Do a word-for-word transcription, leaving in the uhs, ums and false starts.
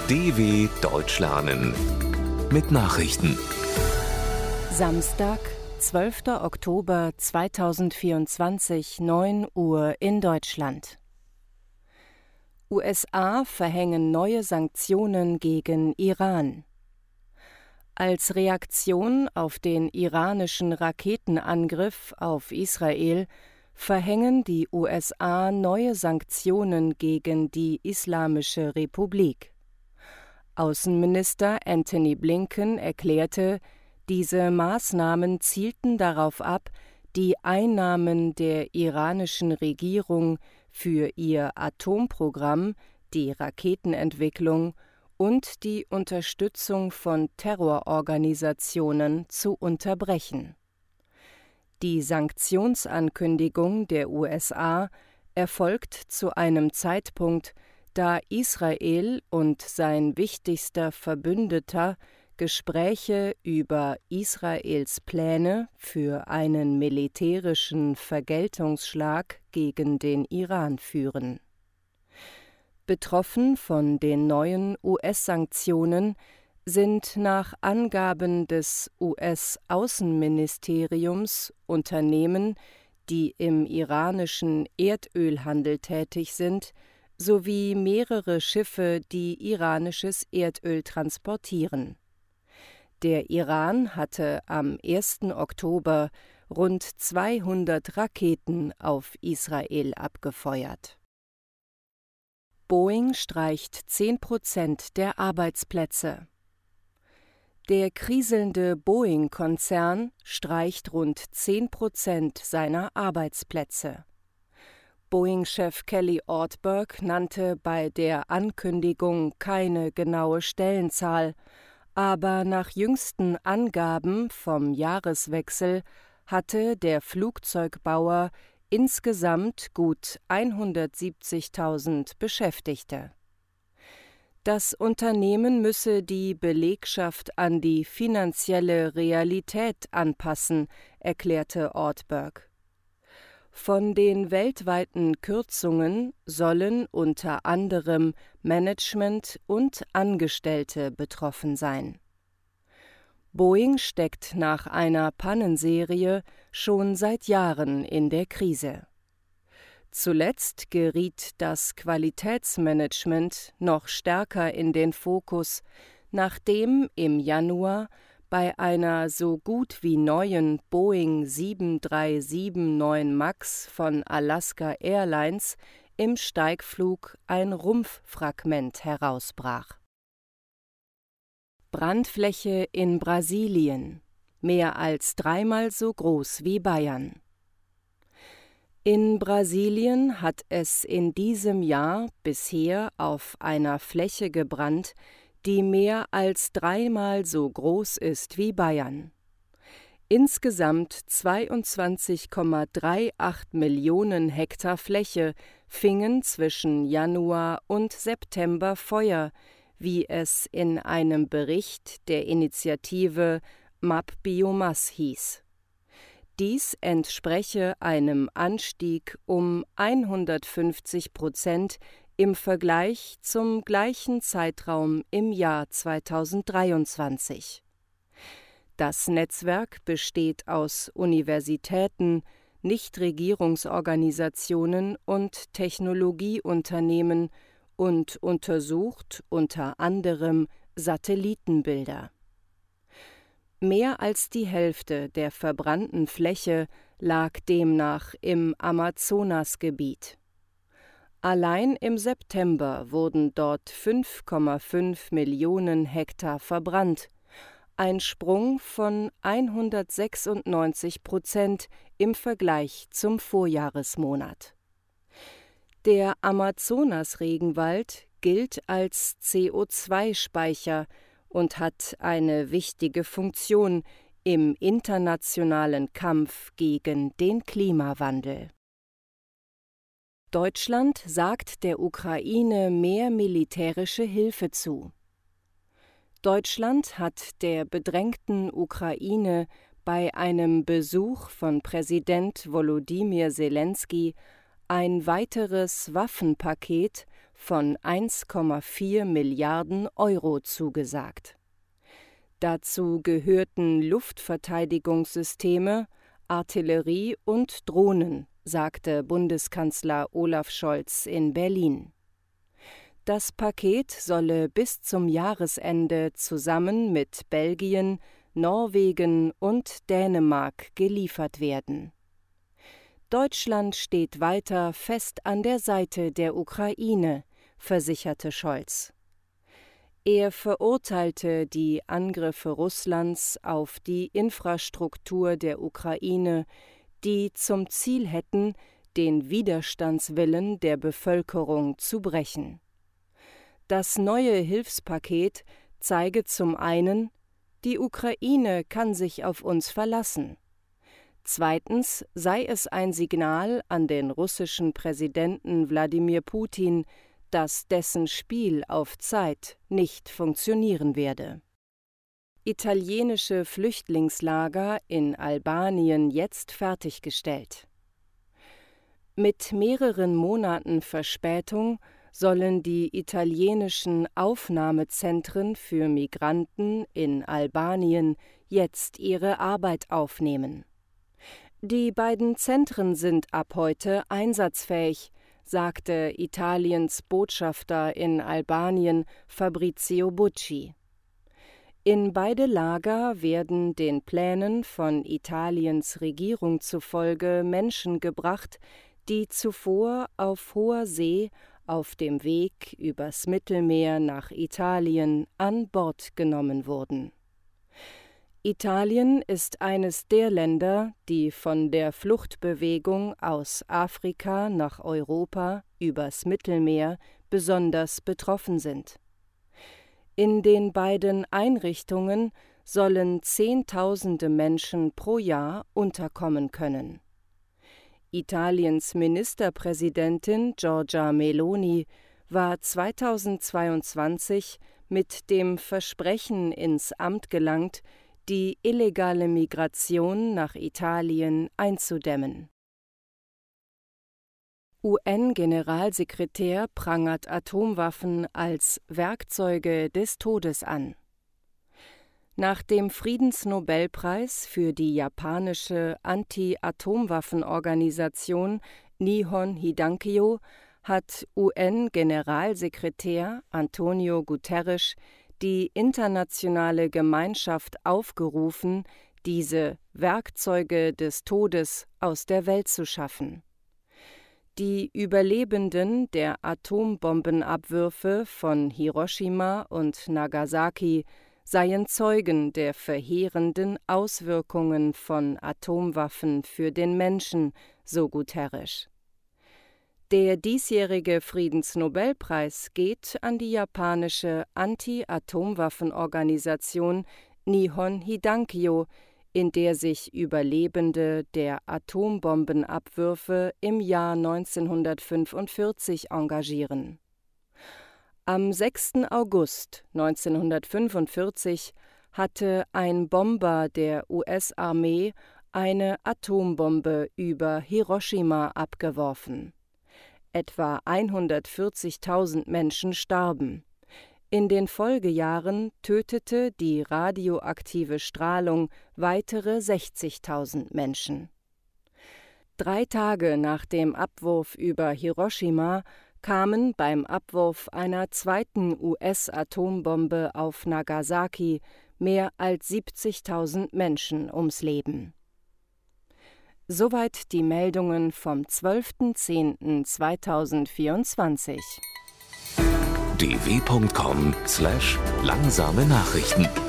D W Deutsch lernen mit Nachrichten. Samstag, zwölfter Oktober zweitausendvierundzwanzig, neun Uhr in Deutschland. U S A verhängen neue Sanktionen gegen Iran. Als Reaktion auf den iranischen Raketenangriff auf Israel verhängen die U S A neue Sanktionen gegen die Islamische Republik. Außenminister Antony Blinken erklärte, diese Maßnahmen zielten darauf ab, die Einnahmen der iranischen Regierung für ihr Atomprogramm, die Raketenentwicklung und die Unterstützung von Terrororganisationen zu unterbrechen. Die Sanktionsankündigung der U S A erfolgt zu einem Zeitpunkt, da Israel und sein wichtigster Verbündeter Gespräche über Israels Pläne für einen militärischen Vergeltungsschlag gegen den Iran führen. Betroffen von den neuen U S-Sanktionen sind nach Angaben des U S-Außenministeriums Unternehmen, die im iranischen Erdölhandel tätig sind, sowie mehrere Schiffe, die iranisches Erdöl transportieren. Der Iran hatte am ersten Oktober rund zweihundert Raketen auf Israel abgefeuert. Boeing streicht zehn Prozent der Arbeitsplätze. Der kriselnde Boeing-Konzern streicht rund zehn Prozent seiner Arbeitsplätze. Boeing-Chef Kelly Ortberg nannte bei der Ankündigung keine genaue Stellenzahl, aber nach jüngsten Angaben vom Jahreswechsel hatte der Flugzeugbauer insgesamt gut hundertsiebzigtausend Beschäftigte. Das Unternehmen müsse die Belegschaft an die finanzielle Realität anpassen, erklärte Ortberg. Von den weltweiten Kürzungen sollen unter anderem Management und Angestellte betroffen sein. Boeing steckt nach einer Pannenserie schon seit Jahren in der Krise. Zuletzt geriet das Qualitätsmanagement noch stärker in den Fokus, nachdem im Januar bei einer so gut wie neuen Boeing sieben drei sieben neun MAX von Alaska Airlines im Steigflug ein Rumpffragment herausbrach. Brandfläche in Brasilien, mehr als dreimal so groß wie Bayern. In Brasilien hat es in diesem Jahr bisher auf einer Fläche gebrannt, die mehr als dreimal so groß ist wie Bayern. Insgesamt zweiundzwanzig Komma achtunddreißig Millionen Hektar Fläche fingen zwischen Januar und September Feuer, wie es in einem Bericht der Initiative MapBiomass hieß. Dies entspreche einem Anstieg um hundertfünfzig Prozent im Vergleich zum gleichen Zeitraum im Jahr zweitausenddreiundzwanzig. Das Netzwerk besteht aus Universitäten, Nichtregierungsorganisationen und Technologieunternehmen und untersucht unter anderem Satellitenbilder. Mehr als die Hälfte der verbrannten Fläche lag demnach im Amazonasgebiet. Allein im September wurden dort fünf Komma fünf Millionen Hektar verbrannt, ein Sprung von hundertsechsundneunzig Prozent im Vergleich zum Vorjahresmonat. Der Amazonas-Regenwald gilt als C O zwei Speicher und hat eine wichtige Funktion im internationalen Kampf gegen den Klimawandel. Deutschland sagt der Ukraine mehr militärische Hilfe zu. Deutschland hat der bedrängten Ukraine bei einem Besuch von Präsident Volodymyr Selenskyj ein weiteres Waffenpaket von eins Komma vier Milliarden Euro zugesagt. Dazu gehörten Luftverteidigungssysteme, Artillerie und Drohnen, sagte Bundeskanzler Olaf Scholz in Berlin. Das Paket solle bis zum Jahresende zusammen mit Belgien, Norwegen und Dänemark geliefert werden. Deutschland steht weiter fest an der Seite der Ukraine, versicherte Scholz. Er verurteilte die Angriffe Russlands auf die Infrastruktur der Ukraine, die zum Ziel hätten, den Widerstandswillen der Bevölkerung zu brechen. Das neue Hilfspaket zeige zum einen, die Ukraine kann sich auf uns verlassen. Zweitens sei es ein Signal an den russischen Präsidenten Wladimir Putin, dass dessen Spiel auf Zeit nicht funktionieren werde. Italienische Flüchtlingslager in Albanien jetzt fertiggestellt. Mit mehreren Monaten Verspätung sollen die italienischen Aufnahmezentren für Migranten in Albanien jetzt ihre Arbeit aufnehmen. Die beiden Zentren sind ab heute einsatzfähig, sagte Italiens Botschafter in Albanien Fabrizio Bucci. In beide Lager werden den Plänen von Italiens Regierung zufolge Menschen gebracht, die zuvor auf hoher See auf dem Weg übers Mittelmeer nach Italien an Bord genommen wurden. Italien ist eines der Länder, die von der Fluchtbewegung aus Afrika nach Europa übers Mittelmeer besonders betroffen sind. In den beiden Einrichtungen sollen Zehntausende Menschen pro Jahr unterkommen können. Italiens Ministerpräsidentin Giorgia Meloni war zweitausendzweiundzwanzig mit dem Versprechen ins Amt gelangt, die illegale Migration nach Italien einzudämmen. U N-Generalsekretär prangert Atomwaffen als Werkzeuge des Todes an. Nach dem Friedensnobelpreis für die japanische Anti-Atomwaffenorganisation Nihon Hidankyo hat U N-Generalsekretär Antonio Guterres die internationale Gemeinschaft aufgerufen, diese Werkzeuge des Todes aus der Welt zu schaffen. Die Überlebenden der Atombombenabwürfe von Hiroshima und Nagasaki seien Zeugen der verheerenden Auswirkungen von Atomwaffen für den Menschen, so Guterres. Der diesjährige Friedensnobelpreis geht an die japanische Anti-Atomwaffenorganisation Nihon Hidankyo, in der sich Überlebende der Atombombenabwürfe im Jahr neunzehnhundertfünfundvierzig engagieren. Am sechsten August neunzehnhundertfünfundvierzig hatte ein Bomber der U S-Armee eine Atombombe über Hiroshima abgeworfen. Etwa hundertvierzigtausend Menschen starben. In den Folgejahren tötete die radioaktive Strahlung weitere sechzigtausend Menschen. Drei Tage nach dem Abwurf über Hiroshima kamen beim Abwurf einer zweiten U S-Atombombe auf Nagasaki mehr als siebzigtausend Menschen ums Leben. Soweit die Meldungen vom zwölften zehnten zweitausendvierundzwanzig. d w punkt com slash langsame Nachrichten